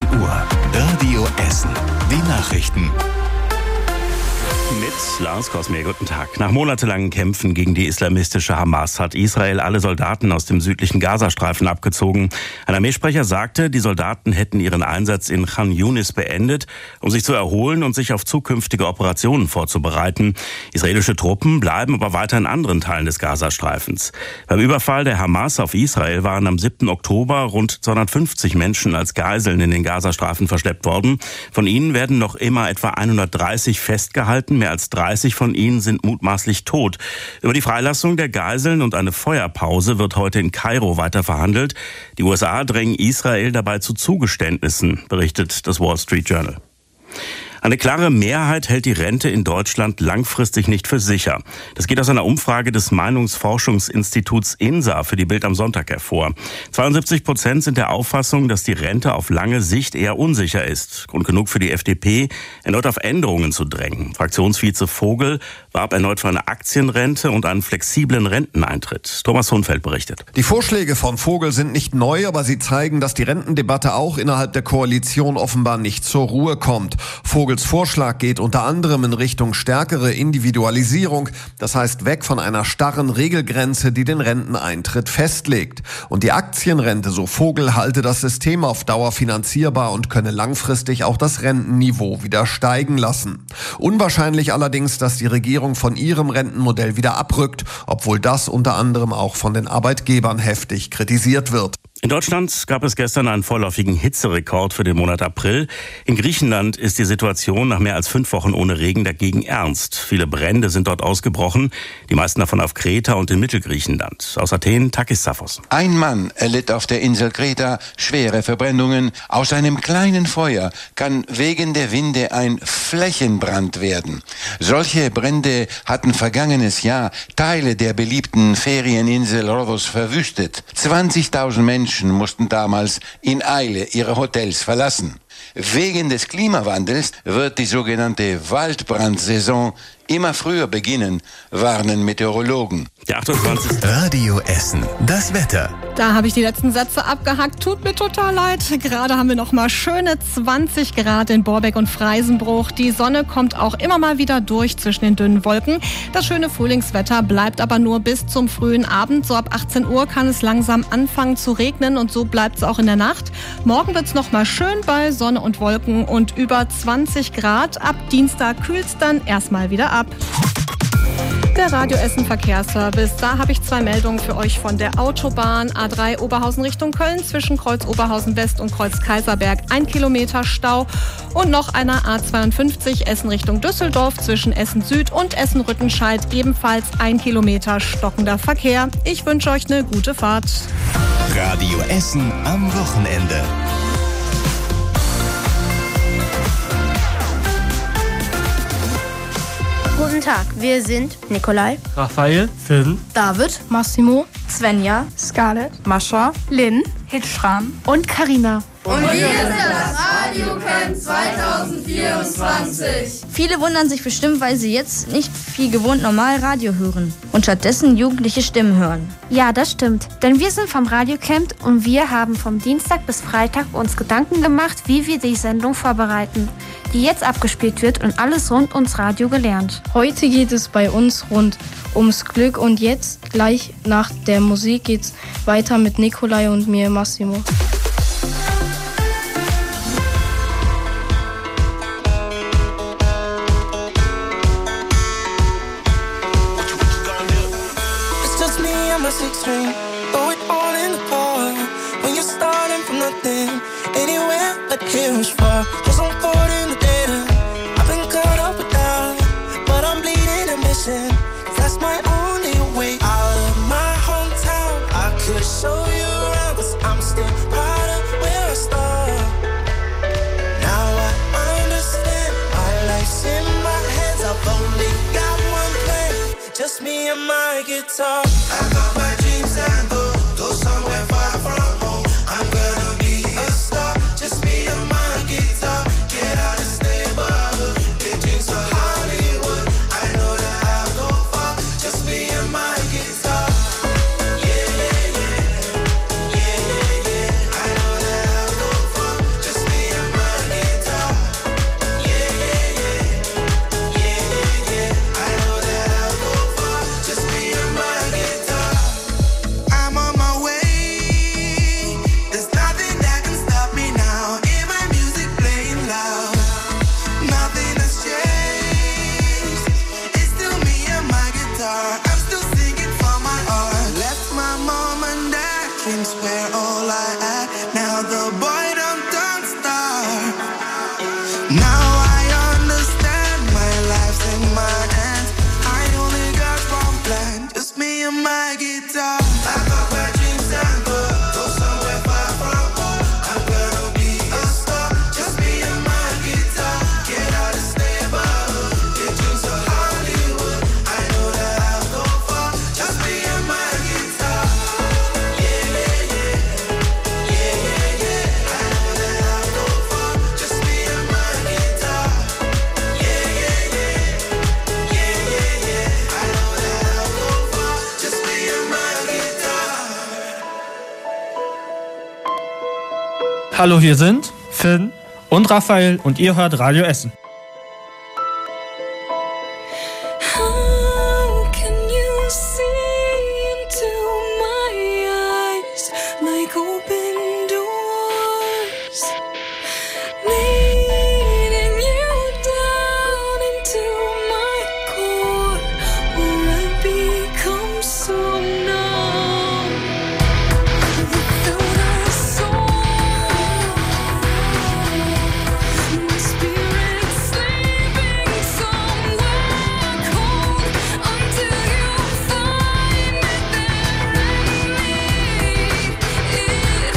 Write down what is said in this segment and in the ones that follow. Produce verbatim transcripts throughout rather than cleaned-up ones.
Uhr. Radio Essen. Die Nachrichten. Mit Lars Kosmer, guten Tag. Nach monatelangen Kämpfen gegen die islamistische Hamas hat Israel alle Soldaten aus dem südlichen Gazastreifen abgezogen. Ein Armeesprecher sagte, die Soldaten hätten ihren Einsatz in Khan Yunis beendet, um sich zu erholen und sich auf zukünftige Operationen vorzubereiten. Israelische Truppen bleiben aber weiter in anderen Teilen des Gazastreifens. Beim Überfall der Hamas auf Israel waren am siebten Oktober rund zweihundertfünfzig Menschen als Geiseln in den Gazastreifen verschleppt worden. Von ihnen werden noch immer etwa hundertdreißig festgehalten. Mehr als dreißig von ihnen sind mutmaßlich tot. Über die Freilassung der Geiseln und eine Feuerpause wird heute in Kairo weiter verhandelt. Die U S A drängen Israel dabei zu Zugeständnissen, berichtet das Wall Street Journal. Eine klare Mehrheit hält die Rente in Deutschland langfristig nicht für sicher. Das geht aus einer Umfrage des Meinungsforschungsinstituts INSA für die Bild am Sonntag hervor. zweiundsiebzig Prozent sind der Auffassung, dass die Rente auf lange Sicht eher unsicher ist. Grund genug für die F D P, erneut auf Änderungen zu drängen. Fraktionsvize Vogel warb erneut für eine Aktienrente und einen flexiblen Renteneintritt. Thomas Hohnfeld berichtet. Die Vorschläge von Vogel sind nicht neu, aber sie zeigen, dass die Rentendebatte auch innerhalb der Koalition offenbar nicht zur Ruhe kommt. Vogels Vorschlag geht unter anderem in Richtung stärkere Individualisierung, das heißt weg von einer starren Regelgrenze, die den Renteneintritt festlegt. Und die Aktienrente, so Vogel, halte das System auf Dauer finanzierbar und könne langfristig auch das Rentenniveau wieder steigen lassen. Unwahrscheinlich allerdings, dass die Regierung von ihrem Rentenmodell wieder abrückt, obwohl das unter anderem auch von den Arbeitgebern heftig kritisiert wird. In Deutschland gab es gestern einen vorläufigen Hitzerekord für den Monat April. In Griechenland ist die Situation nach mehr als fünf Wochen ohne Regen dagegen ernst. Viele Brände sind dort ausgebrochen, die meisten davon auf Kreta und in Mittelgriechenland. Aus Athen, Takis Saphos. Ein Mann erlitt auf der Insel Kreta schwere Verbrennungen. Aus einem kleinen Feuer kann wegen der Winde ein Flächenbrand werden. Solche Brände hatten vergangenes Jahr Teile der beliebten Ferieninsel Rhodos verwüstet. zwanzigtausend Menschen mussten damals in Eile ihre Hotels verlassen. Wegen des Klimawandels wird die sogenannte Waldbrandsaison immer früher beginnen, warnen Meteorologen. Der achtundzwanzigste Radio Essen. Das Wetter. Da habe ich die letzten Sätze abgehackt. Tut mir total leid. Gerade haben wir noch mal schöne zwanzig Grad in Borbeck und Freisenbruch. Die Sonne kommt auch immer mal wieder durch zwischen den dünnen Wolken. Das schöne Frühlingswetter bleibt aber nur bis zum frühen Abend. So ab achtzehn Uhr kann es langsam anfangen zu regnen und so bleibt es auch in der Nacht. Morgen wird es noch mal schön bei Sonne und Wolken und über zwanzig Grad. Ab Dienstag kühlt es dann erstmal wieder ab. Der Radio Essen Verkehrsservice. Da habe ich zwei Meldungen für euch von der Autobahn A drei Oberhausen Richtung Köln zwischen Kreuz Oberhausen West und Kreuz Kaiserberg ein Kilometer Stau und noch einer A zweiundfünfzig Essen Richtung Düsseldorf zwischen Essen Süd und Essen Rüttenscheid ebenfalls ein Kilometer stockender Verkehr. Ich wünsche euch eine gute Fahrt. Radio Essen am Wochenende. Guten Tag, wir sind Nikolai, Raphael, Finn, David, Massimo, Svenja, Scarlett, Mascha, Lynn, Hitschram und Karina. Und wir sind das Radio Camp zwanzig vierundzwanzig. Viele wundern sich bestimmt, weil sie jetzt nicht wie gewohnt normal Radio hören und stattdessen jugendliche Stimmen hören. Ja, das stimmt. Denn wir sind vom Radiocamp und wir haben vom Dienstag bis Freitag uns Gedanken gemacht, wie wir die Sendung vorbereiten, die jetzt abgespielt wird und alles rund ums Radio gelernt. Heute geht es bei uns rund ums Glück und jetzt gleich nach der Musik geht's weiter mit Nikolai und mir, Massimo. String, throw it all in the car. When you're starting from nothing, anywhere but here is far. Cause I'm caught in the data. I've been caught up with doubt, but I'm bleeding ambition. That's my only way out of my hometown. I could show you around, cause I'm still proud of where I started. Now I understand, my life's in my hands. I've only got one plan, just me and my guitar. I got my dreams and go, go somewhere far from home. I'm gonna be a star, just me and my guitar. Get out and stay above, big dreams for Hollywood. I know that I'll go far, just me and my guitar. Yeah, yeah, yeah, yeah, yeah, yeah. I know that I'll go far, just me and Now I understand my life's in my hands. I only got one plan, just me and my guitar. Pack up my dreams and go, go somewhere far from home. I'm gonna be a star, just me and my guitar. Get out and stay above, get dreams of Hollywood. I know that I'll go far, just me and my guitar. Yeah, yeah, yeah, yeah, yeah, yeah. I know that I'll go far, just me and my guitar. Yeah, yeah, yeah, yeah, yeah, yeah. I know that I'll go far, just me and my guitar. Hallo, hier sind Finn und Raphael und ihr hört Radio Essen. How can you see into my eyes like open doors? Leading you down into my core, where I become so numb. Without a soul, my spirit sleeping somewhere cold until you find me there and lead it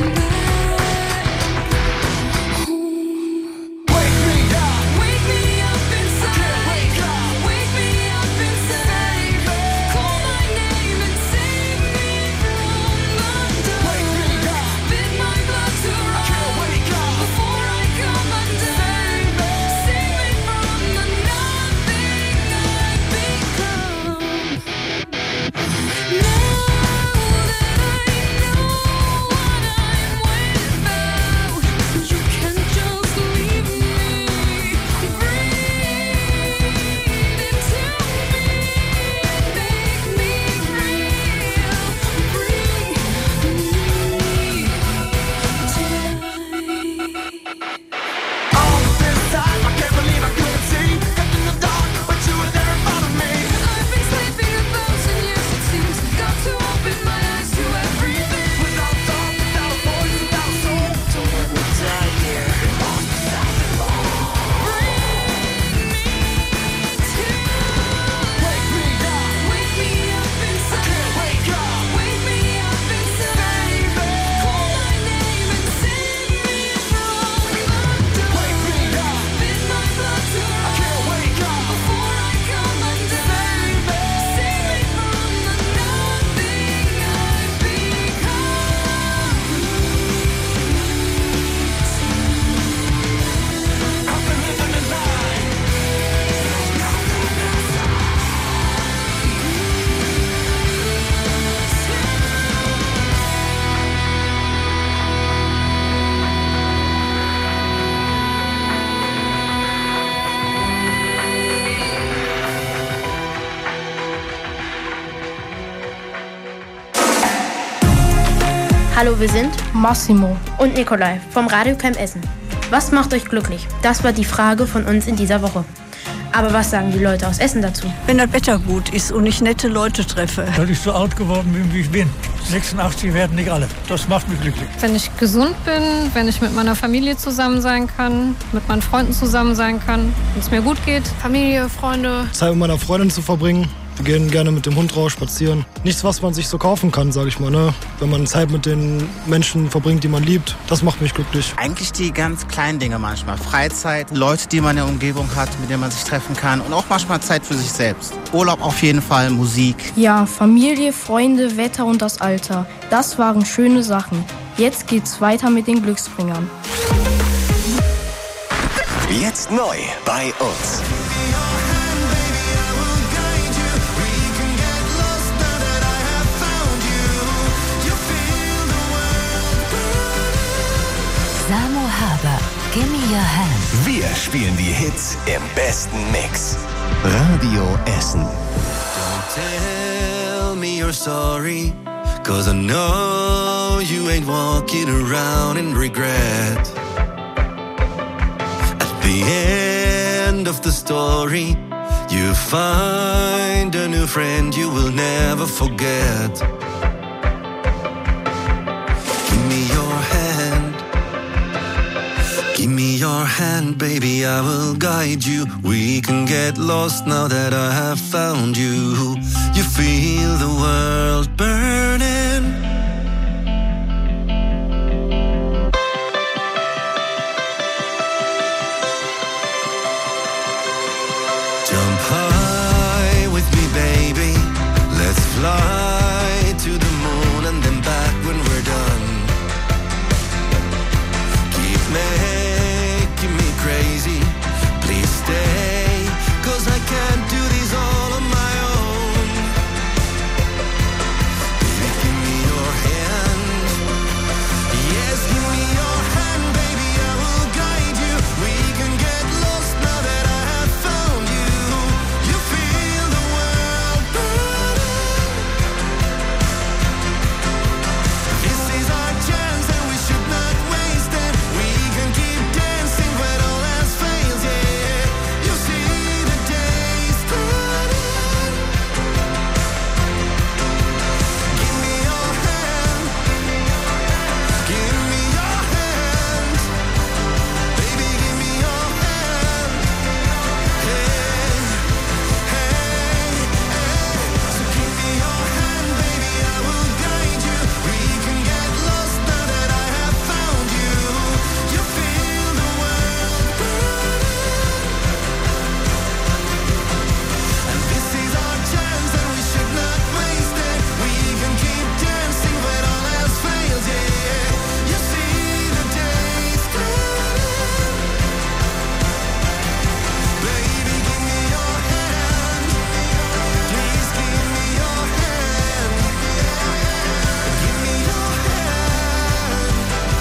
back home. Wake me up, wake me up inside. Wake up, wake me up inside. Call my name and save me from the dark. Wake me up, bid my blood to run before I come undone. Save me from the nothing I've become. Now that I know what I'm without, you can't just leave me. Breathe into me, make me real. Bring me tight. All this time, I can't believe I couldn't see. Kept in the dark, but you were there in front of me. I've been sleeping a thousand years, it seems. Got to open my eyes to everything. Without thought, without a voice, without a soul. So when we die here, lost without the law. Bring me to. Wake me up, wake me up inside. I can't wake up, wake me up inside. Call my name and save me from the dark. Wake me up, bid my blood to run. I can't wake up before I come undone. Save me from the nothing I've become. I've been living a lie. Hallo, wir sind Massimo. und Nikolai vom Radiocamp Essen. Was macht euch glücklich? Das war die Frage von uns in dieser Woche. Aber was sagen die Leute aus Essen dazu? Wenn das Wetter gut ist und ich nette Leute treffe. Dass ich so alt geworden bin, wie ich bin. sechsundachtzig werden nicht alle. Das macht mich glücklich. Wenn ich gesund bin, wenn ich mit meiner Familie zusammen sein kann, mit meinen Freunden zusammen sein kann, wenn es mir gut geht. Familie, Freunde. Zeit mit meiner Freundin zu verbringen. Wir gehen gerne mit dem Hund raus, spazieren. Nichts, was man sich so kaufen kann, sag ich mal. Ne? Wenn man Zeit mit den Menschen verbringt, die man liebt, das macht mich glücklich. Eigentlich die ganz kleinen Dinge manchmal. Freizeit, Leute, die man in der Umgebung hat, mit denen man sich treffen kann. Und auch manchmal Zeit für sich selbst. Urlaub auf jeden Fall, Musik. Ja, Familie, Freunde, Wetter und das Alter. Das waren schöne Sachen. Jetzt geht's weiter mit den Glücksbringern. Jetzt neu bei uns. Samo Haber, Gimme Your Hand. Wir spielen die Hits im besten Mix. Radio Essen. Don't tell me you're sorry, cause I know you ain't walking around in regret. At the end of the story, you find a new friend you will never forget. Give me your hand. Give me your hand, baby, I will guide you. We can get lost now that I have found you. You feel the world burning. Jump high with me, baby. Let's fly to the moon and then back when we're done. Keep making me crazy. Please stay, 'cause I can't do these all on my own. Baby, give me your hand. Yes, give me your hand, baby, I will guide you. We can get lost now that I have found you. You feel the world burning. This is our chance and we should not waste it. We can keep dancing when all else fails, yeah. You see the days turning. Give me your hand. Give me your hand. Baby, give me your hand. Hey, hey, hey. So give me your hand, baby, I will guide you. We can get lost now that I have found you. You feel the world burning. And this is our chance and we should not waste it. We can keep dancing when all else fails, yeah. You see the days turning. Baby, give me your hand. Please give me your hand. Give me your hand.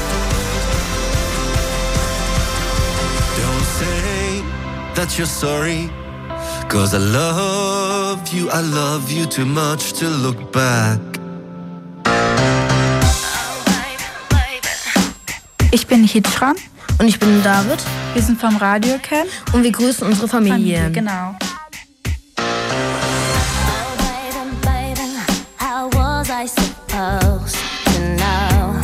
Don't say that you're sorry, 'cause I love you, I love you too much to look back. Ich bin Hitschran. Und ich bin David. Wir sind vom Radiocamp. Und wir grüßen unsere Familie. Familie genau. How was I supposed to know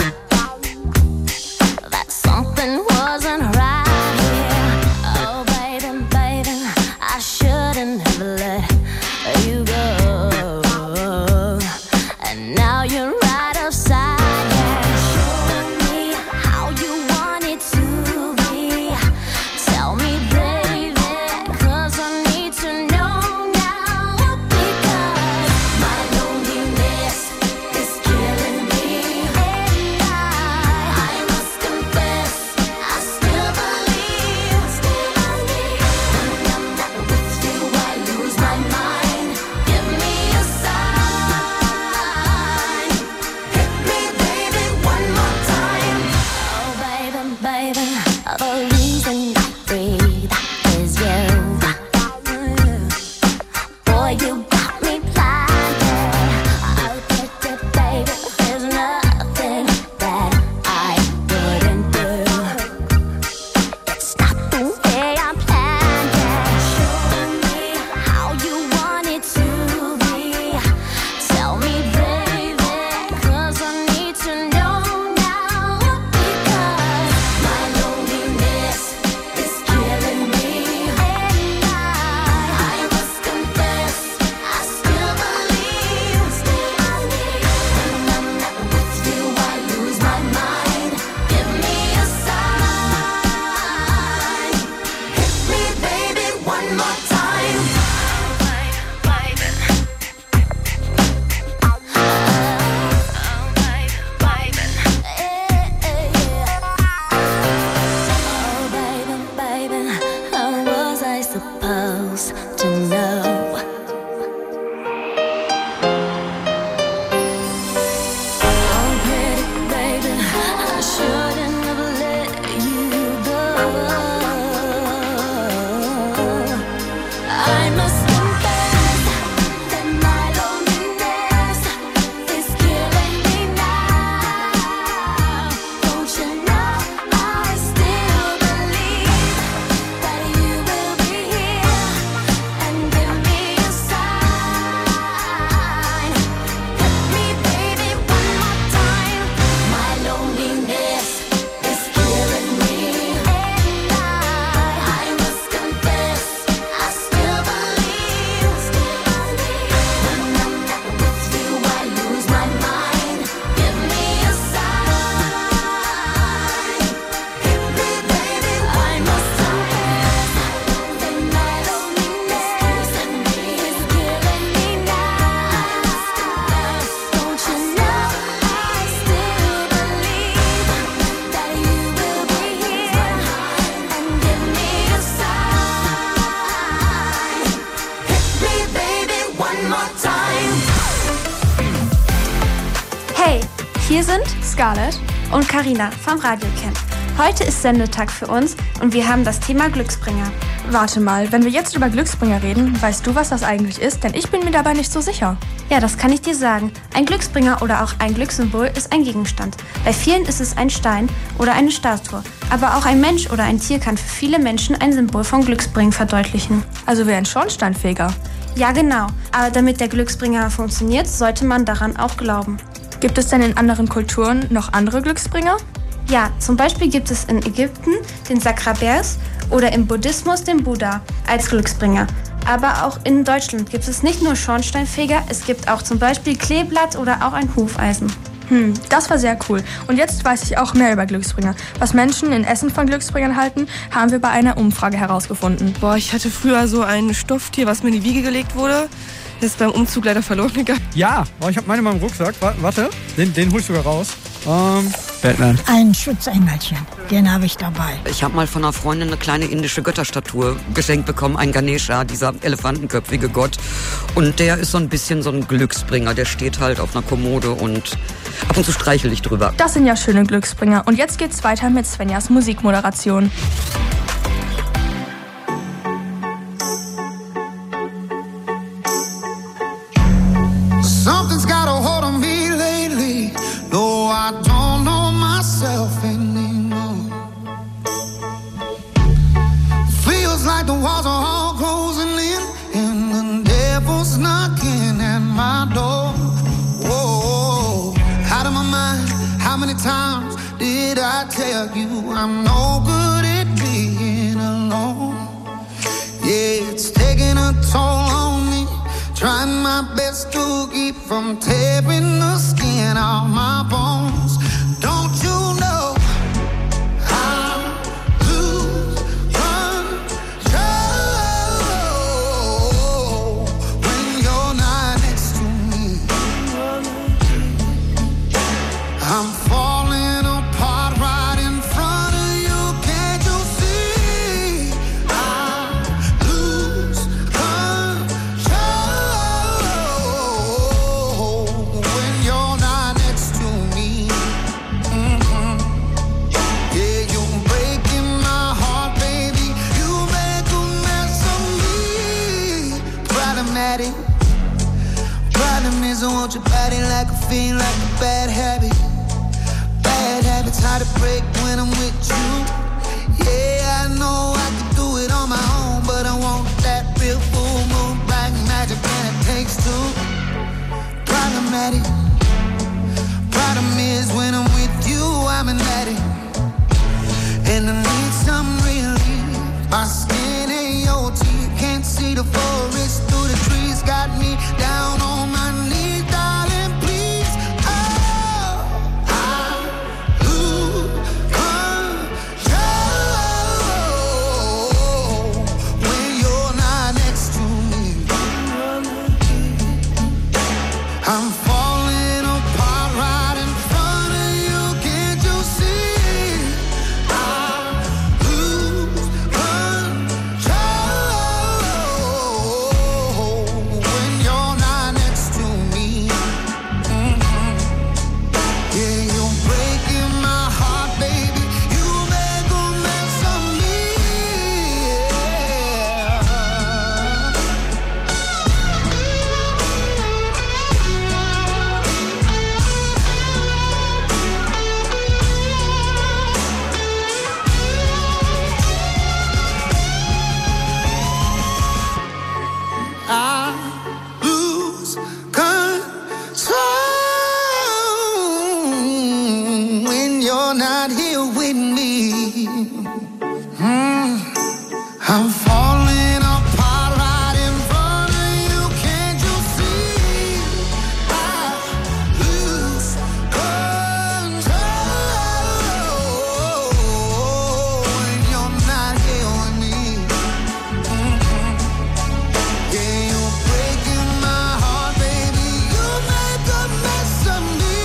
that something wasn't right here? Oh, baby, baby, I shouldn't have let you go. And now you're right outside. Yeah. Show me how you want it to be. Tell me, baby, 'cause I need to know now. Because my loneliness is killing me. And I, I must confess, I still believe, still believe. When I'm not with you, I lose my mind. Give me a sign. Hit me, baby, one more time. Oh, baby, baby, the reason I breathe is you. Boy, you got me blinded. Oh, baby, baby, there's nothing that I wouldn't do. It's not the way I planned it. Show me how you want it to be. Tell me, baby, 'cause I need to know now. Because my loneliness is killing me. And I, I must confess, I still believe, still believe. When I'm not with you, I lose my mind. Give me a sign. Hit me, baby, one more time. Baby, oh, baby, baby, how was I supposed to know? Oh, pretty baby, I shouldn't have let you go. I must confess that my loneliness is killing me now. Don't you know I still believe that you will be here and give me a sign. Hit me, baby, one more time. My loneliness is killing me. And hier sind Scarlett und Carina vom Radiocamp. Heute ist Sendetag für uns und wir haben das Thema Glücksbringer. Warte mal, wenn wir jetzt über Glücksbringer reden, weißt du, was das eigentlich ist? Denn ich bin mir dabei nicht so sicher. Ja, das kann ich dir sagen. Ein Glücksbringer oder auch ein Glückssymbol ist ein Gegenstand. Bei vielen ist es ein Stein oder eine Statue. Aber auch ein Mensch oder ein Tier kann für viele Menschen ein Symbol von Glücksbringen verdeutlichen. Also wie ein Schornsteinfeger? Ja, genau. Aber damit der Glücksbringer funktioniert, sollte man daran auch glauben. Gibt es denn in anderen Kulturen noch andere Glücksbringer? Ja, zum Beispiel gibt es in Ägypten den Sakrabers oder im Buddhismus den Buddha als Glücksbringer. Aber auch in Deutschland gibt es nicht nur Schornsteinfeger, es gibt auch zum Beispiel Kleeblatt oder auch ein Hufeisen. Hm, das war sehr cool. Und jetzt weiß ich auch mehr über Glücksbringer. Was Menschen in Essen von Glücksbringern halten, haben wir bei einer Umfrage herausgefunden. Boah, ich hatte früher so ein Stofftier, was mir in die Wiege gelegt wurde. Das ist beim Umzug leider verloren gegangen. Ja, oh, ich habe meine in meinem Rucksack. Warte, den, den hol ich sogar raus. Ähm, Batman. Ein Schutzengelchen, den habe ich dabei. Ich habe mal von einer Freundin eine kleine indische Götterstatue geschenkt bekommen, ein Ganesha, dieser elefantenköpfige Gott. Und der ist so ein bisschen so ein Glücksbringer. Der steht halt auf einer Kommode und ab und zu streichel ich drüber. Das sind ja schöne Glücksbringer. Und jetzt geht's weiter mit Svenjas Musikmoderation. Something's got a hold on me lately. No, I don't know myself anymore. Feels like the walls are all closing in, and the devil's knocking at my door. Whoa, out of my mind. How many times did I tell you I'm no good at being alone? Yeah, it's taking a toll on me. Trying my best to keep from tearing the skin off my bones. Don't you know I lose control when you're not next to me? I'm falling apart right in front of you. Can't you see? I lose control when you're not next to me. Mm-hmm. Yeah, you're breaking my heart, baby. You make a mess of me. Problematic. Problem is I want your body like a fiend, like a bad habit. Bad habits hard to break when I'm with you. Yeah, I know I could do it on my own, but I want that real full moon, black magic, and it takes two. Problematic. Problem is when I'm with you, I'm an addict, and I need some relief. My skin ain't your teeth, can't see the forest through the trees. Got me down on my knees, darling, please. Oh, I lose control when you're not next to me. I'm falling apart right in front of you. Can't you see? I lose control when you're not next to me. Mm-hmm. Yeah, you're breaking my heart, baby. You make a mess of me. I lose control when you're not here with me. Mm. I'm falling apart right in front of you. Can't you see? I lose control when you're not here with me. Mm-hmm. Yeah, you're breaking my heart, baby. You make a mess of me.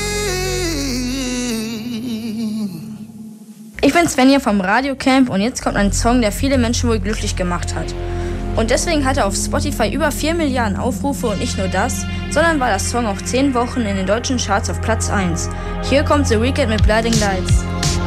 Ich bin Svenja vom Radiocamp und jetzt kommt ein Song, der viele Menschen wohl glücklich gemacht hat. Und deswegen hat er auf Spotify über vier Milliarden Aufrufe und nicht nur das, sondern war das Song auch zehn Wochen in den deutschen Charts auf Platz eins. Hier kommt The Weeknd mit Blinding Lights.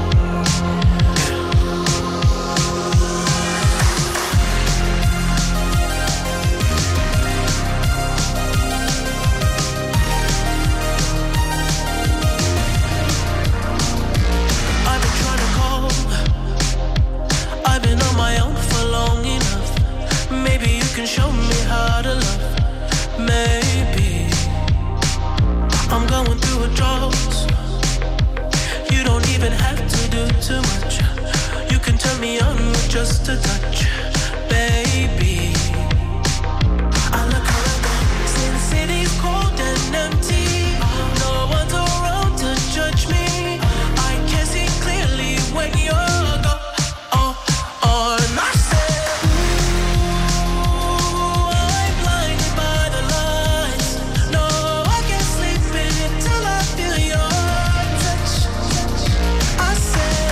Just a touch, baby. I look around, since city's cold and empty, no one's around to judge me. I can see clearly when you're gone. Oh, oh, and I said, ooh, I'm blinded by the lights. No, I can't sleep until I feel your touch. I said,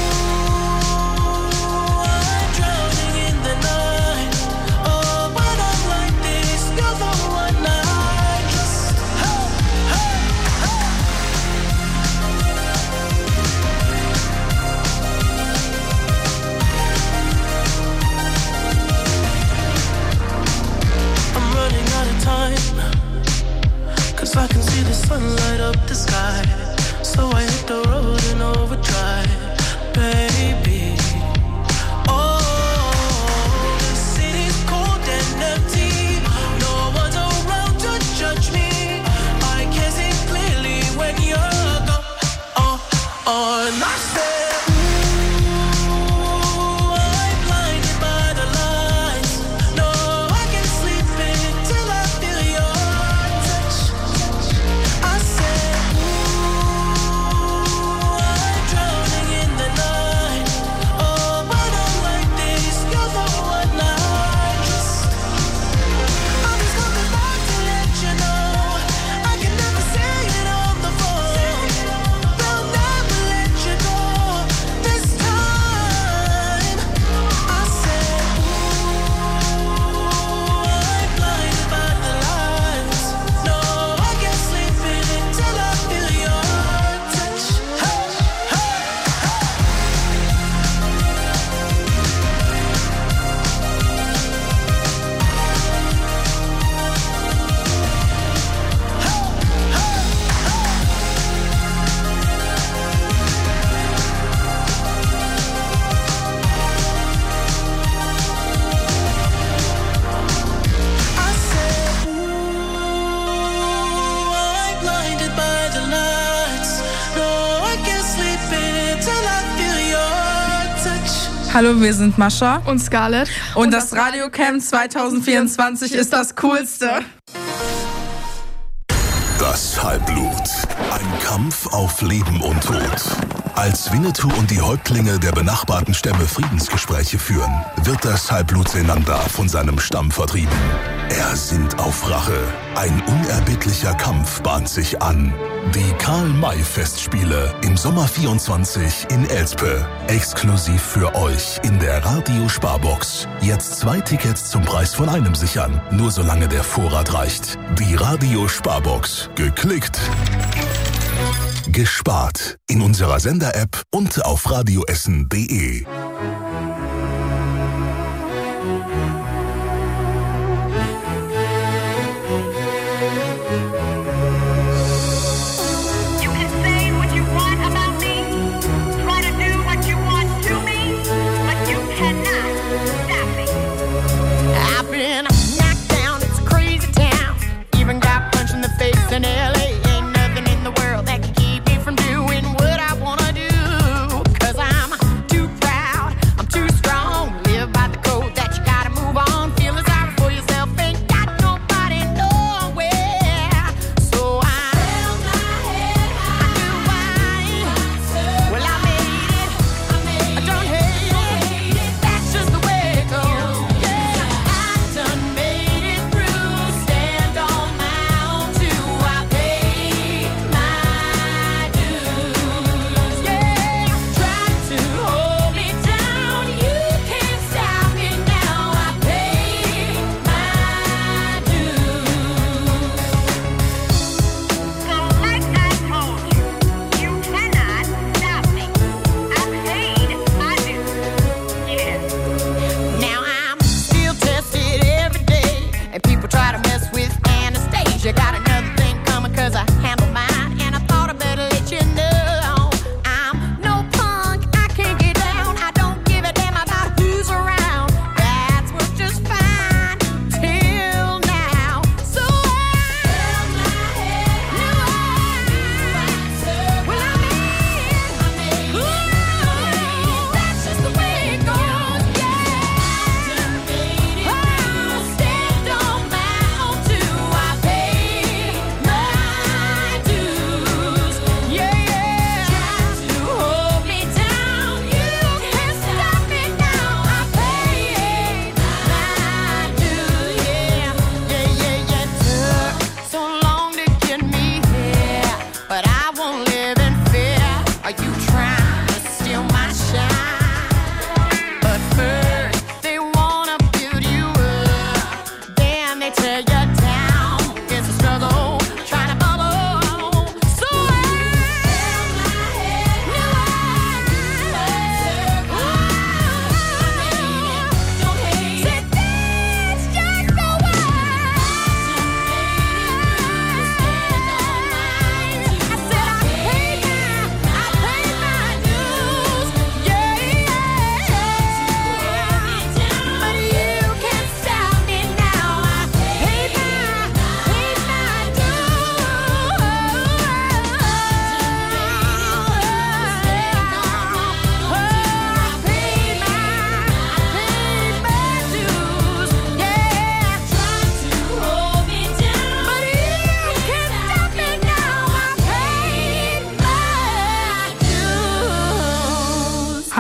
I can see the sun light up the sky, so I hit the road in overdrive, baby. Oh, the city's cold and empty, no one's around to judge me. I can see clearly when you're gone. Oh, oh, and I said, Hallo, wir sind Mascha und Scarlett und, und das Radiocamp zwanzig vierundzwanzig ist das Coolste. Das Halbblut. Ein Kampf auf Leben und Tod. Als Winnetou und die Häuptlinge der benachbarten Stämme Friedensgespräche führen, wird das Halbblut Senanda von seinem Stamm vertrieben. Er sinnt auf Rache. Ein unerbittlicher Kampf bahnt sich an. Die Karl-May-Festspiele im Sommer vierundzwanzig in Elspe. Exklusiv für euch in der Radio-Sparbox. Jetzt zwei Tickets zum Preis von einem sichern. Nur solange der Vorrat reicht. Die Radio-Sparbox. Geklickt. Gespart. In unserer Sender-App und auf radioessen punkt de. In L A ain't nothing in the world that can keep me from doing what I wanna do. Cause I'm too proud, I'm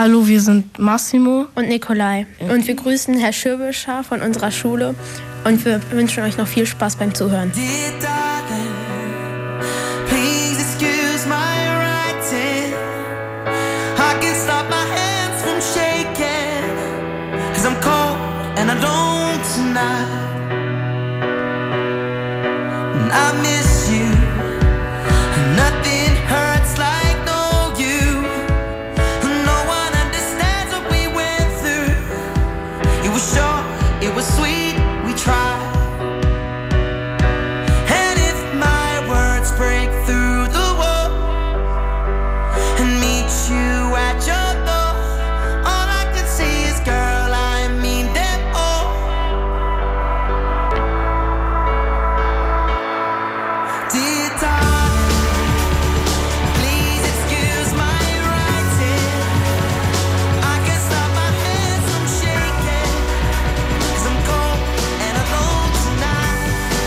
Hallo, wir sind Massimo und Nikolai. Und wir grüßen Herr Schürbischer von unserer Schule und wir wünschen euch noch viel Spaß beim Zuhören. Please excuse my writing. I can stop my hands from shaking. Cause I'm cold and I don't tonight. And I miss you. Nothing hurts like no you. No one understands what we went through. It was short, it was sweet, we tried. Break through the wall and meet you at your door. All I can say is, girl, I mean them all. Dear darling, please excuse my writing. I can't stop my hands from shaking. Cause I'm cold and alone tonight.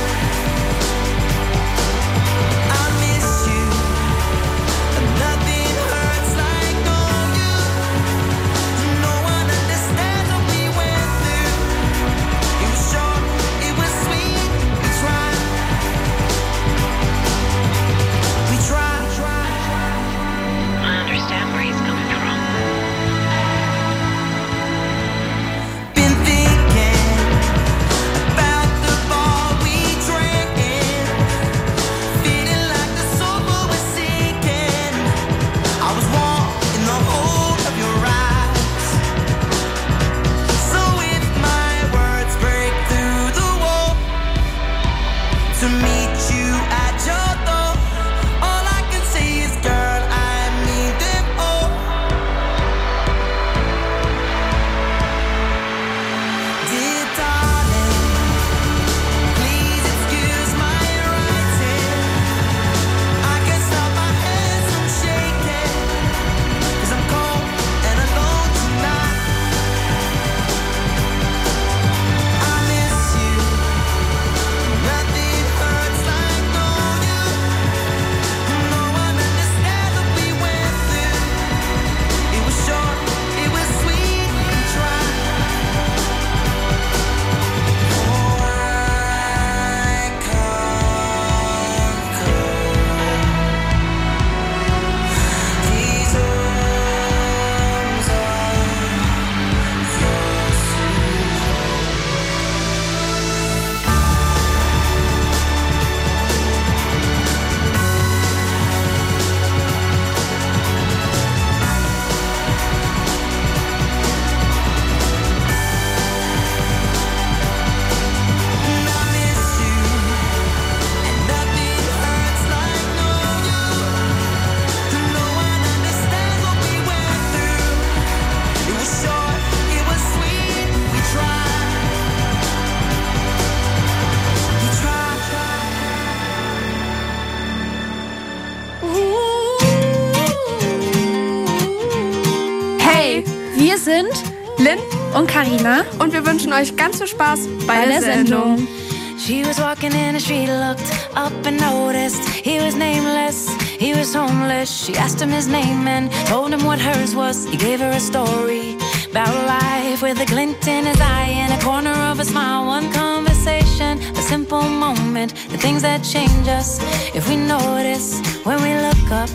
Wir sind Lynn und Karina und wir wünschen euch ganz viel Spaß bei, bei der, der Sendung. Sendung. She was walking in the street, looked up and noticed he was nameless, he was homeless. She asked him his name and told him what hers was. He gave her a story about life with a glint in his eye and a corner of a smile. One conversation, a simple moment, the things that change us if we notice when we look up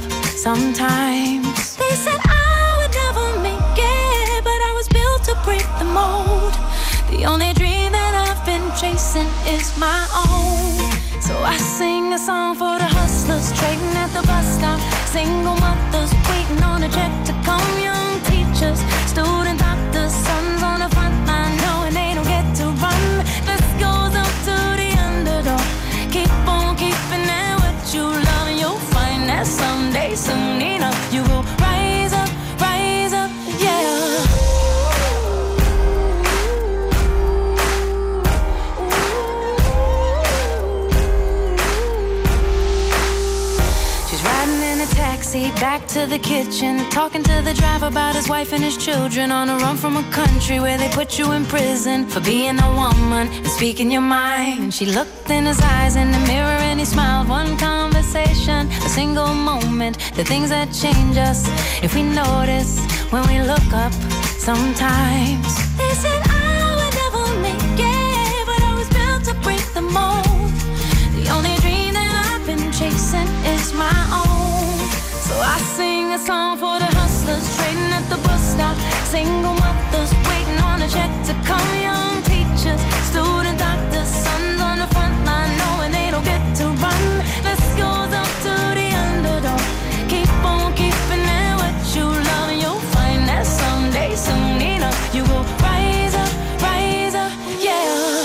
sometimes. They said I would never make it, but I was built to break the mold. The only dream that I've been chasing is my own. So I sing a song for the hustlers trading at the bus stop, single mothers waiting on a check to come, young teachers, student doctors, sons on the front line knowing they don't get to run. This goes up to the underdog. Keep on keeping at what you love and you'll find that someday, soon enough, you will rise up, rise up, yeah. Taxi back to the kitchen, talking to the driver about his wife and his children, on a run from a country where they put you in prison for being a woman and speaking your mind. And she looked in his eyes in the mirror and he smiled. One conversation, a single moment, the things that change us if we notice when we look up sometimes. They said I would never make it, but I was built to break the mold. The only dream that I've been chasing is my own. So I sing a song for the hustlers trading at the bus stop, single mothers waiting on a check to come, young teachers, student doctors, sons on the front line knowing they don't get to run. This goes up to the underdog. Keep on keeping it what you love, and you'll find that someday, soon enough, you will rise up, rise up, yeah.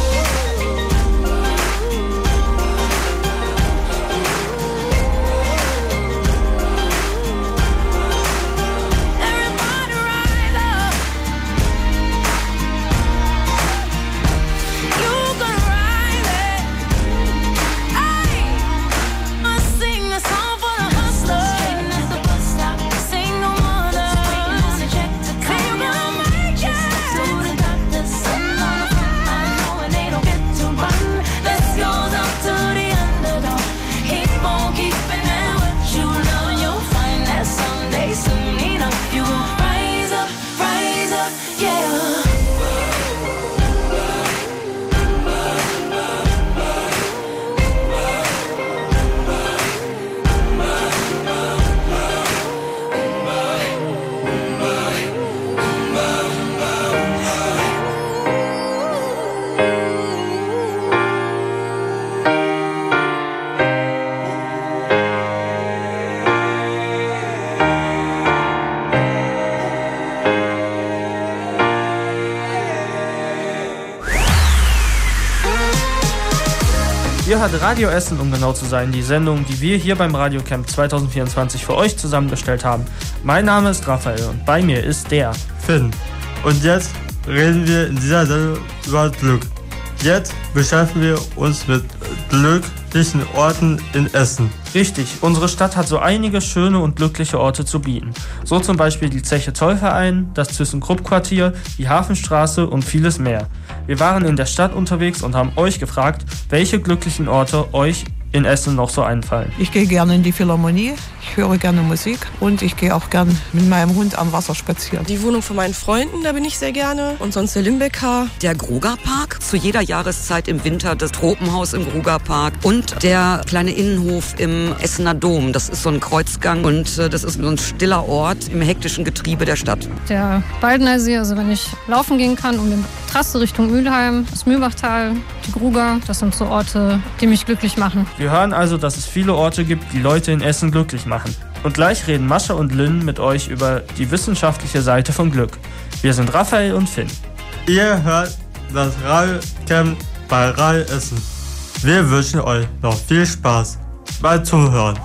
Ihr hört Radio Essen, um genau zu sein, die Sendung, die wir hier beim Radiocamp zwanzig vierundzwanzig für euch zusammengestellt haben. Mein Name ist Raphael und bei mir ist der Finn. Und jetzt reden wir in dieser Sendung über Glück. Jetzt beschäftigen wir uns mit glücklichen Orten in Essen. Richtig, unsere Stadt hat so einige schöne und glückliche Orte zu bieten. So zum Beispiel die Zeche Zollverein, das ThyssenKrupp-Quartier, die Hafenstraße und vieles mehr. Wir waren in der Stadt unterwegs und haben euch gefragt, welche glücklichen Orte euch in Essen noch so einfallen. Ich gehe gerne in die Philharmonie, ich höre gerne Musik und ich gehe auch gerne mit meinem Hund am Wasser spazieren. Die Wohnung von meinen Freunden, da bin ich sehr gerne. Und sonst der Limbecker. Der Grugerpark, zu jeder Jahreszeit im Winter das Tropenhaus im Grugerpark und der kleine Innenhof im Essener Dom. Das ist so ein Kreuzgang und das ist so ein stiller Ort im hektischen Getriebe der Stadt. Der Baldener See, also wenn ich laufen gehen kann um die Trasse Richtung Mülheim, das Mühlbachtal, die Gruger, das sind so Orte, die mich glücklich machen. Wir hören also, dass es viele Orte gibt, die Leute in Essen glücklich machen. Und gleich reden Mascha und Lynn mit euch über die wissenschaftliche Seite von Glück. Wir sind Raphael und Finn. Ihr hört das Radiocamp bei Radio Essen. Wir wünschen euch noch viel Spaß beim Zuhören.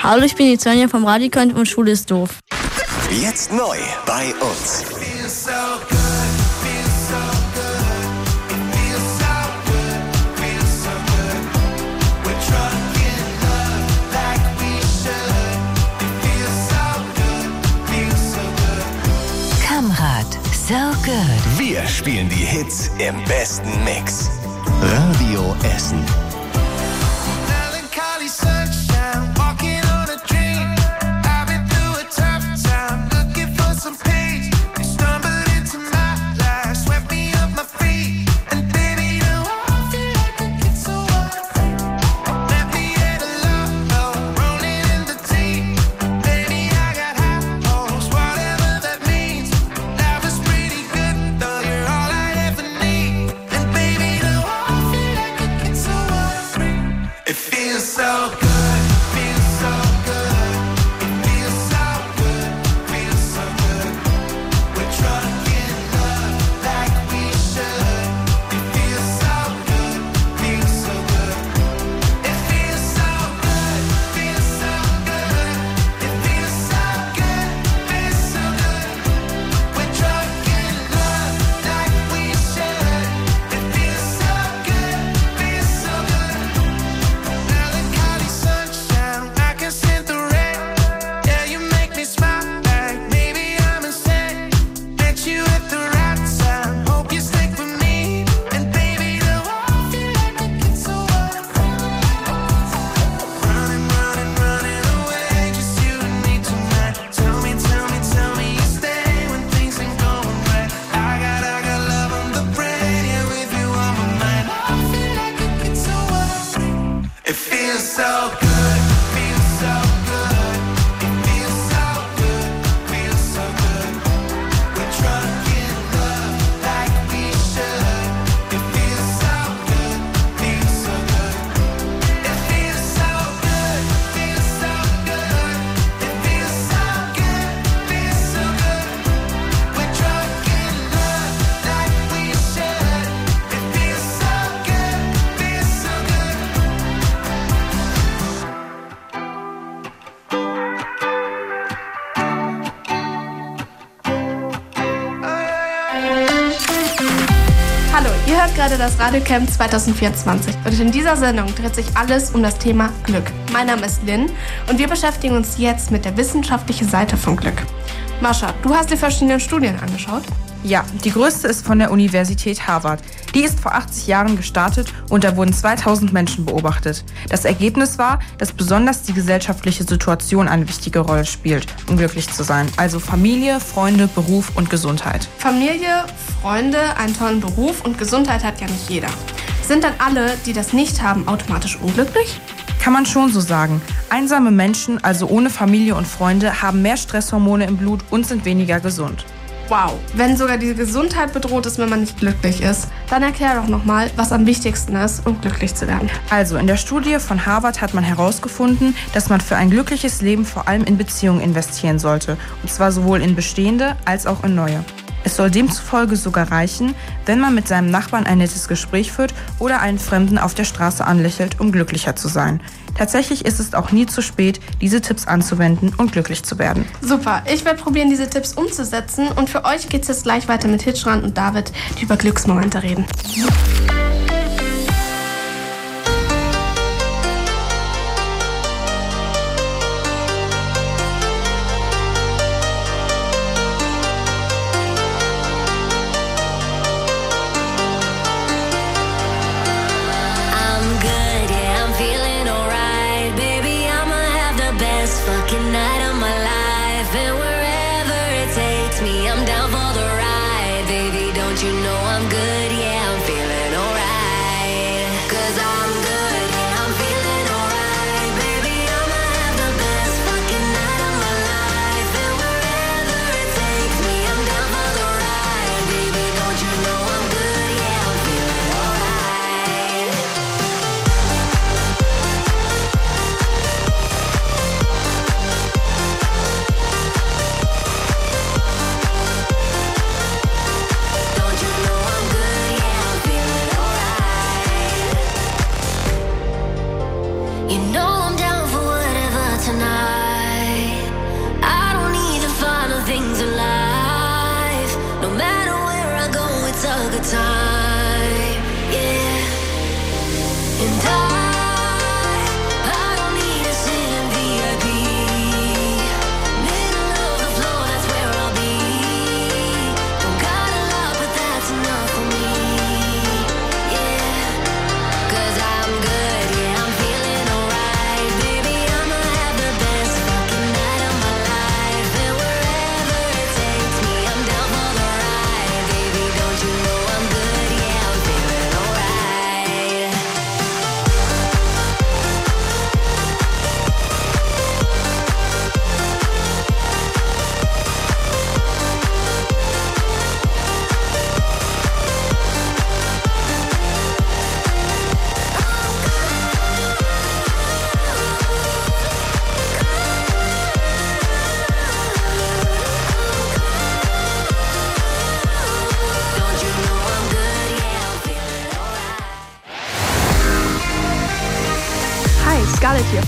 Hallo, ich bin die Svenja vom Radiokind und Schule ist doof. Jetzt neu bei uns. Kamrad, so good. Wir spielen die Hits im besten Mix. Radio Essen. Ihr hört gerade das Radiocamp zwanzig vierundzwanzig und in dieser Sendung dreht sich alles um das Thema Glück. Mein Name ist Lynn und wir beschäftigen uns jetzt mit der wissenschaftlichen Seite von Glück. Mascha, du hast dir verschiedene Studien angeschaut? Ja, die größte ist von der Universität Harvard. Die ist vor achtzig Jahren gestartet und da wurden zweitausend Menschen beobachtet. Das Ergebnis war, dass besonders die gesellschaftliche Situation eine wichtige Rolle spielt, um glücklich zu sein. Also Familie, Freunde, Beruf und Gesundheit. Familie, Freunde, einen tollen Beruf und Gesundheit hat ja nicht jeder. Sind dann alle, die das nicht haben, automatisch unglücklich? Kann man schon so sagen. Einsame Menschen, also ohne Familie und Freunde, haben mehr Stresshormone im Blut und sind weniger gesund. Wow, wenn sogar die Gesundheit bedroht ist, wenn man nicht glücklich ist, dann erklär doch nochmal, was am wichtigsten ist, um glücklich zu werden. Also, in der Studie von Harvard hat man herausgefunden, dass man für ein glückliches Leben vor allem in Beziehungen investieren sollte. Und zwar sowohl in bestehende als auch in neue. Es soll demzufolge sogar reichen, wenn man mit seinem Nachbarn ein nettes Gespräch führt oder einen Fremden auf der Straße anlächelt, um glücklicher zu sein. Tatsächlich ist es auch nie zu spät, diese Tipps anzuwenden und glücklich zu werden. Super, ich werde probieren, diese Tipps umzusetzen und für euch geht es jetzt gleich weiter mit Hitschran und David, die über Glücksmomente reden.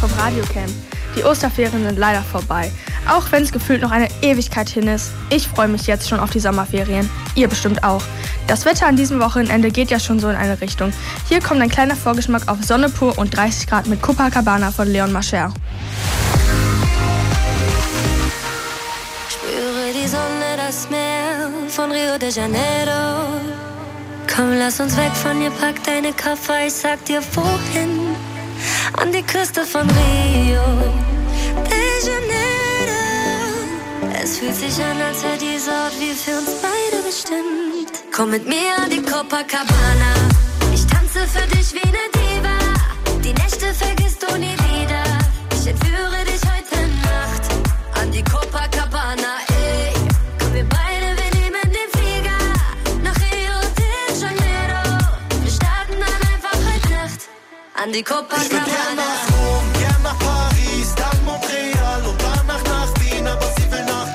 vom Radiocamp. Die Osterferien sind leider vorbei. Auch wenn es gefühlt noch eine Ewigkeit hin ist. Ich freue mich jetzt schon auf die Sommerferien. Ihr bestimmt auch. Das Wetter an diesem Wochenende geht ja schon so in eine Richtung. Hier kommt ein kleiner Vorgeschmack auf Sonne pur und dreißig Grad mit Copacabana von Leon Mascher. Spüre die Sonne, das Meer von Rio de Janeiro. Komm, lass uns weg von hier, pack deine Koffer, ich sag dir wohin. An die Küste von Rio de Janeiro. Es fühlt sich an, als wäre dieser Ort wie für uns beide bestimmt. Komm mit mir an die Copacabana. Ich tanze für dich wie eine Diva. Die Nächte vergisst du nie wieder. Ich entführe dich heute Nacht an die Copacabana. Ey, komm wir beide, wir nehmen den Flieger nach Rio de Janeiro. Wir starten dann einfach heute Nacht an die Copacabana. Ich will gern nach Rom, gern nach Paris, dann Montreal und danach nach Wien, aber sie will nach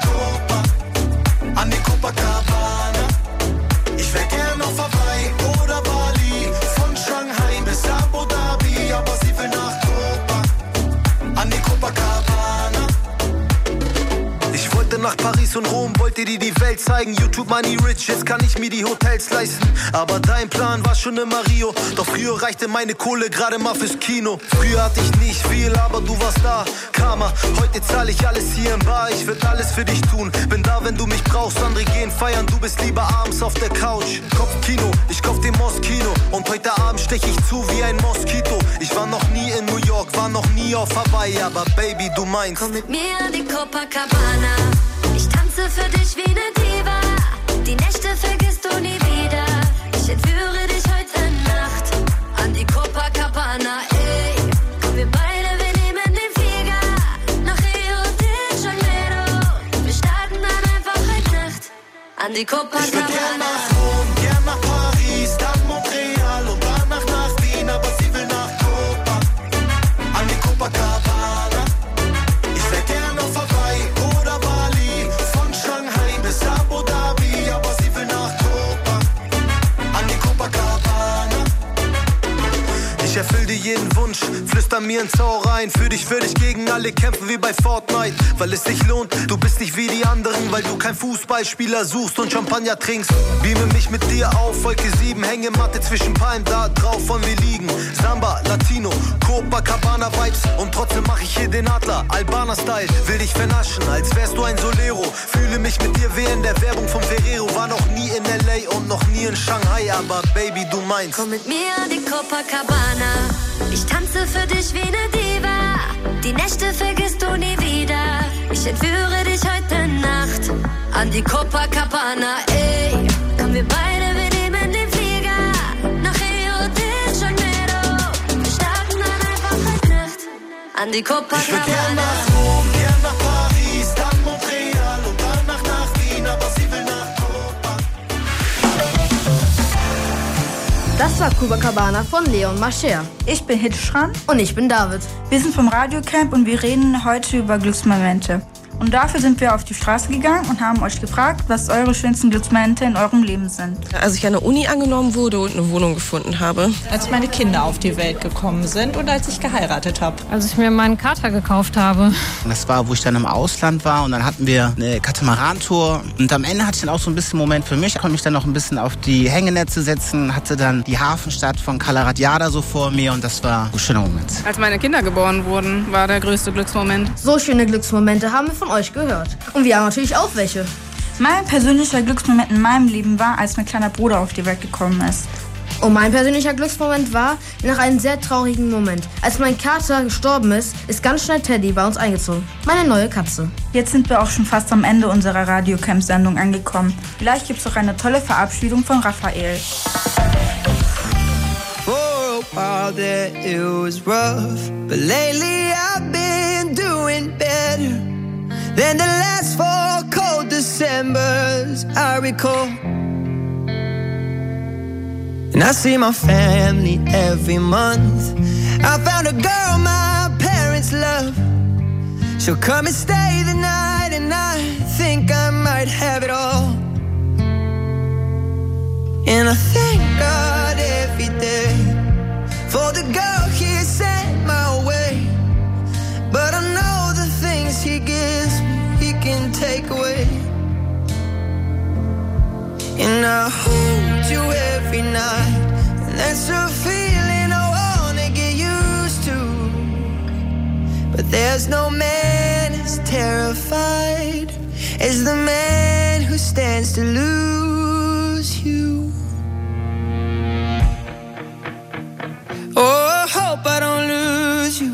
Copa, an die Copacabana. Ich wär gern auf Hawaii oder Bali, von Shanghai bis Abu Dhabi, aber sie will nach Copa, an die Copacabana. Ich wollte nach Paris und Rom, wollte dir die Welt zeigen. YouTube Money Rich, jetzt kann ich mir die Hotels leisten. Aber dein Plan war schon immer Rio. Doch früher reichte meine Kohle gerade mal fürs Kino. Früher hatte ich nicht viel, aber du warst da. Karma, heute zahle ich alles hier im Bar. Ich würd alles für dich tun, bin da, wenn du mich brauchst. Andere gehen feiern, du bist lieber abends auf der Couch. Kopfkino, ich kauf den Moskino. Und heute Abend stech ich zu wie ein Moskito. Ich war noch nie in New York, war noch nie auf Hawaii. Aber Baby, du meinst, komm mit mir an die Copacabana. Ich tanze für dich wie eine Diva. Die Nächte vergisst du nie wieder. Ich entführe dich heute Nacht an die Copacabana. Ey, komm wir beide, wir nehmen den Flieger nach Rio de Janeiro. Wir starten dann einfach heute Nacht an die Copacabana. ich will gern nach Rom, gern nach Paris, dann Montreal und danach nach Wien, aber sie will nach Copa, an die Copacabana. Ich wär gern auf Hawaii oder Bali, von Shanghai bis Abu Dhabi, aber sie will nach Copa, an die Copacabana. Ich erfüll dir jeden Wunsch, flüster mir ins Ohr rein. Für dich würde ich gegen alle kämpfen wie bei Fortnite, weil es sich lohnt. Du bist nicht wie die anderen, weil du kein Fußballspieler suchst und Champagner trinkst. Beame mich mit dir auf, Wolke sieben, Hängematte zwischen Palmen, da drauf wollen wir liegen. Samba, Latino, Copacabana Vibes und trotzdem mach ich hier den Adler, Albaner Style. Will dich vernaschen, als wärst du ein Solero. Fühle mich mit dir wie in der Werbung von Ferrero. War noch nie in L A und noch nie in Shanghai, aber Baby, du meinst, komm mit mir an die Copacabana. Ich tanze für dich wie eine Diva. Die Nächte vergisst du nie wieder. Ich entführe dich heute Nacht an die Copacabana. Ey, komm wir beide, wir nehmen den Flieger nach Rio de Janeiro. Wir starten dann einfach heute Nacht an die Copacabana. ich will gern nach Rom, gern nach Paris, dann Montreal und danach nach Wien, aber sie will nach Copa. Das war Copacabana von Leon Mascher. Ich bin Hitschran. Und ich bin David. Wir sind vom Radiocamp und wir reden heute über Glücksmomente. Und dafür sind wir auf die Straße gegangen und haben euch gefragt, was eure schönsten Glücksmomente in eurem Leben sind. Als ich an der Uni angenommen wurde und eine Wohnung gefunden habe. Als meine Kinder auf die Welt gekommen sind und als ich geheiratet habe. Als ich mir meinen Kater gekauft habe. Das war, wo ich dann im Ausland war und dann hatten wir eine Katamaran-Tour. Und am Ende hatte ich dann auch so ein bisschen Moment für mich. Ich konnte mich dann noch ein bisschen auf die Hängenetze setzen, hatte dann die Hafenstadt von Calaratiada so vor mir und das war ein schöner Moment. Als meine Kinder geboren wurden, war der größte Glücksmoment. So schöne Glücksmomente haben wir von euch gehört. Und wir haben natürlich auch welche. Mein persönlicher Glücksmoment in meinem Leben war, als mein kleiner Bruder auf die Welt gekommen ist. Und mein persönlicher Glücksmoment war nach einem sehr traurigen Moment. Als mein Kater gestorben ist, ist ganz schnell Teddy bei uns eingezogen. Meine neue Katze. Jetzt sind wir auch schon fast am Ende unserer Radiocamp-Sendung angekommen. Gleich gibt's noch eine tolle Verabschiedung von Raphael. For a while there it was rough, but lately I've been doing better than the last four cold Decembers I recall. And I see my family every month. I found a girl my parents love. She'll come and stay the night, and I think I might have it all. And I thank God every day for the girl He sent my way. can take away. And I hold you every night, and that's a feeling I wanna get used to. But there's no man as terrified as the man who stands to lose you. Oh, I hope I don't lose you.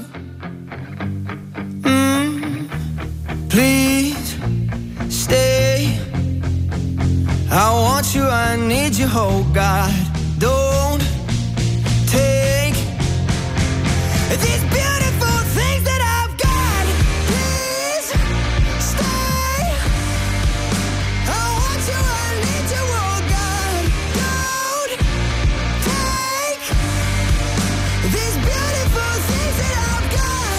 Mm, please stay. I want you, I need you, oh God. Don't take these beautiful things that I've got. Please stay. I want you, I need you, oh God. Don't take these beautiful things that I've got.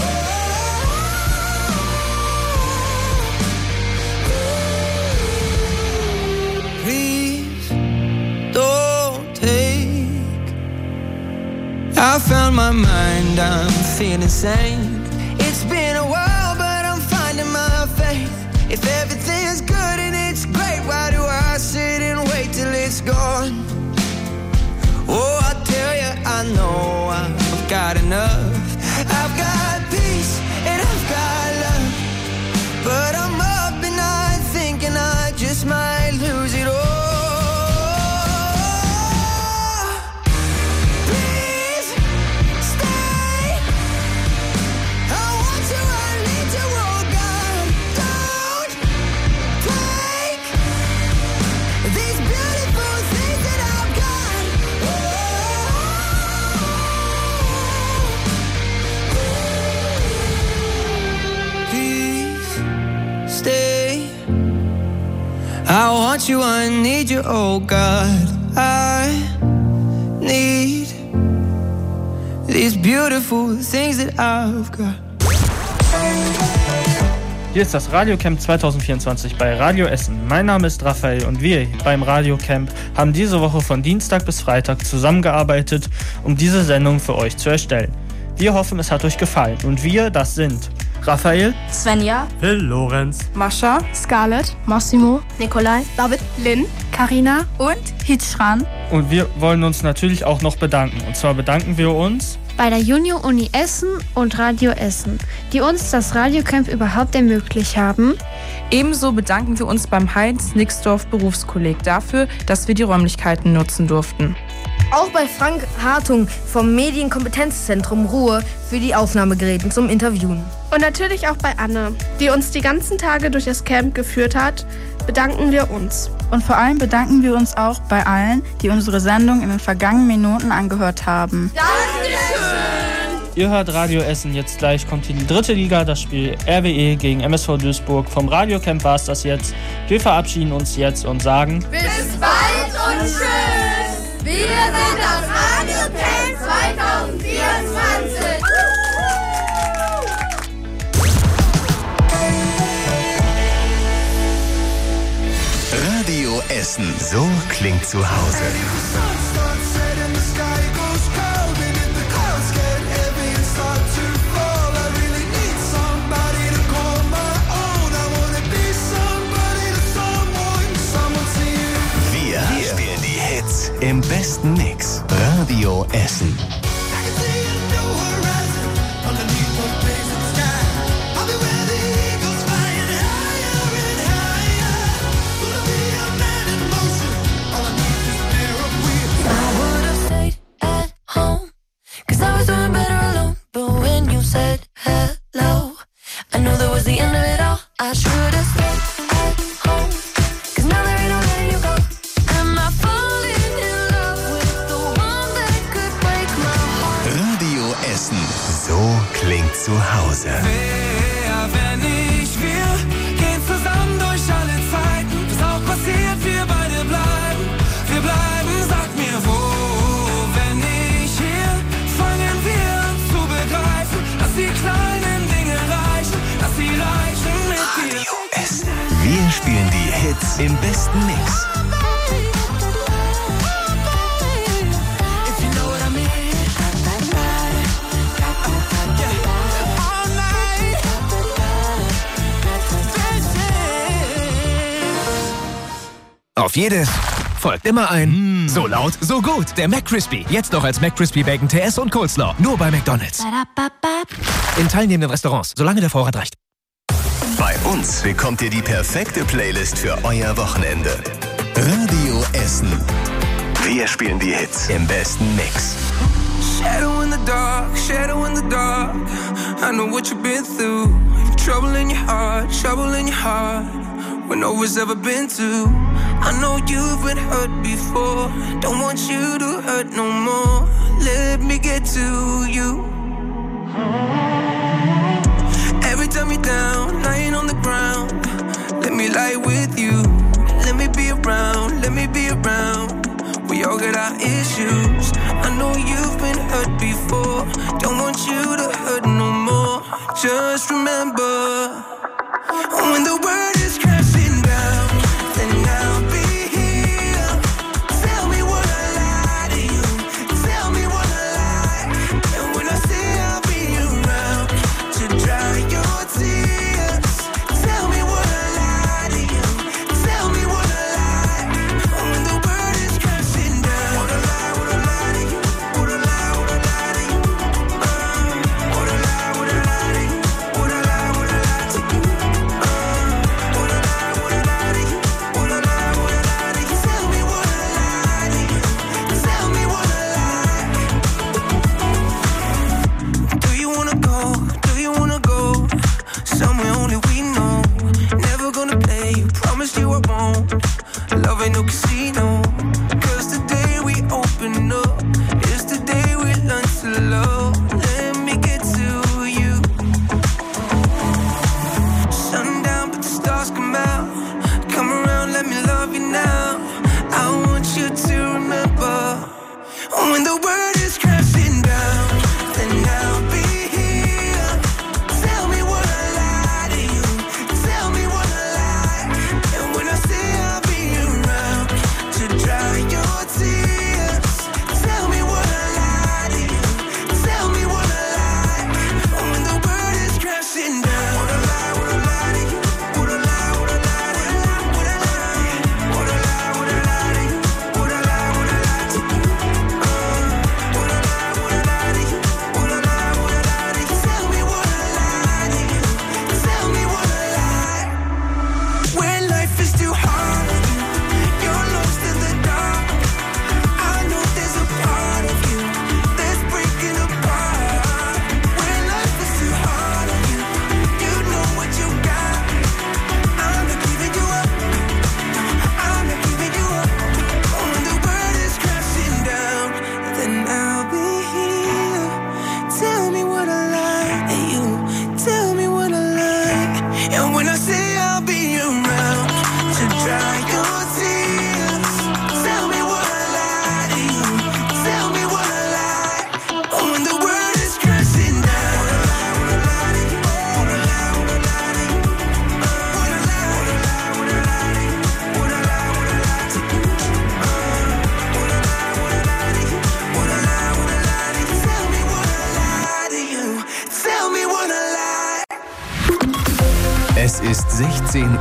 Oh, please don't take. I found my mind, I'm feeling sane. It's been a while, but I'm finding my faith. If everything's good and it's great, why do I sit and wait till it's gone? Oh, I tell you, I know I've got enough. I've got peace and I've got love, but I'm up at night thinking I just might lose it all. Please stay. I want you, I need you, oh God. Don't take these beautiful things that I've got. Please stay. I want you, I need you, oh God. I need these beautiful things that I've got. Hier ist das Radiocamp zwanzig vierundzwanzig bei Radio Essen. Mein Name ist Raphael und wir beim Radiocamp haben diese Woche von Dienstag bis Freitag zusammengearbeitet, um diese Sendung für euch zu erstellen. Wir hoffen, es hat euch gefallen. Und wir, das sind Raphael, Svenja, Phil, Lorenz, Mascha, Scarlett, Massimo, Nikolai, David, Lynn, Karina und Hitschran. und wir wollen uns natürlich auch noch bedanken. Und zwar bedanken wir uns bei der Junior-Uni Essen und Radio Essen, die uns das Radiocamp überhaupt ermöglicht haben. Ebenso bedanken wir uns beim Heinz Nixdorf Berufskolleg dafür, dass wir die Räumlichkeiten nutzen durften. Auch bei Frank Hartung vom Medienkompetenzzentrum Ruhr für die Aufnahmegeräte zum Interviewen. Und natürlich auch bei Anne, die uns die ganzen Tage durch das Camp geführt hat, bedanken wir uns. Und vor allem bedanken wir uns auch bei allen, die unsere Sendung in den vergangenen Minuten angehört haben. Dankeschön! Ihr hört Radio Essen, jetzt gleich kommt die dritte Liga, das Spiel R W E gegen M S V Duisburg. Vom Radiocamp war es das jetzt. Wir verabschieden uns jetzt und sagen Bis bald und tschüss! Wir sind das Radiocamp zwanzig vierundzwanzig! Radio Essen. So klingt zu Hause. Wir spielen die Hits im besten Mix. Radio Essen. Zu Hause. Wer, wenn nicht wir, gehen zusammen durch alle Zeiten. Was auch passiert, wir beide bleiben. Wir bleiben, sag mir wo. Wenn nicht hier, fangen wir an zu begreifen, dass die kleinen Dinge reichen, dass sie reichen mit dir. Radio Essen. Wir spielen die Hits im besten Mix. All night. Auf jedes folgt immer ein mm. So laut, so gut. Der McCrispy. Jetzt noch als McCrispy Bacon T S und Coleslaw. Nur bei McDonald's. In teilnehmenden Restaurants, solange der Vorrat reicht. Bei uns bekommt ihr die perfekte Playlist für euer Wochenende. Radio Essen. Wir spielen die Hits im besten Mix. Shadow in the dark, shadow in the dark. I know what you've been through. Trouble in your heart, trouble in your heart. When no one's ever been to. I know you've been hurt before. Don't want you to hurt no more. Let me get to you. Every time you're down, lying on the ground, let me lie with you. Let me be around, let me be around. We all got our issues. I know you've been hurt before. Don't want you to hurt no more. Just remember, when the world is crashing down, then I'll be here. Tell me what I lie to you. Tell me what I lie. And when I say I'll be around to dry your tears, tell me what I lie to you. Tell me what I lie. When the world is crashing down, what I lie, what I lie to you. What I lie, what I lie to you. Uh, what I lie, what I lie to you. What I lie, what I lie to you. Uh, what I lie, what I lie to you. What I lie, what I lie to you. Tell me what I lie to you. Tell me what I lie. Do you wanna go? Do you wanna go somewhere only we know? Never gonna play you, promise you I won't. Love ain't no casino. Cause the day we open up is the day we learn to love. Let me get to you. Sundown, but the stars come out. Come around, let me love you now. I want you to remember, when the world is crashing down, then I'll be here. Tell me what I lie to you. Tell me what I lie. And when I say I'll be around to dry your tears, tell me what I lie to you. Tell me what I lie. When the world is crashing down, what I lie, what I lie to you. What I lie, what I lie to you. What I lie, what I lie, what I lie to you. What I lie, what I lie to you. Uh, what I lie, what I lie to you. What I lie, what I lie to you. Tell me what I lie to you. Tell me what I lie. When life is too hard on you, you're lost in the dark. I know there's a part of you that's breaking apart. When life is too hard on you, you know what you got. I'm not giving you up. I'm not giving you up. When the world is crashing down, then I'll be here. Tell me what I like, and you tell me what I like. And when I say I'll be around to dry your tears, tell me what I lie to you. Tell me what I lie. When the world is crashing down, what I lie, what I lie to you. What I lie, what I lie to you. What I lie, what I lie, what I lie to you. What I lie, what I lie to you. What I lie, what I lie to you. What I lie, what I lie to you. Tell me what I lie to you. Tell me what I lie. Es ist sechzehn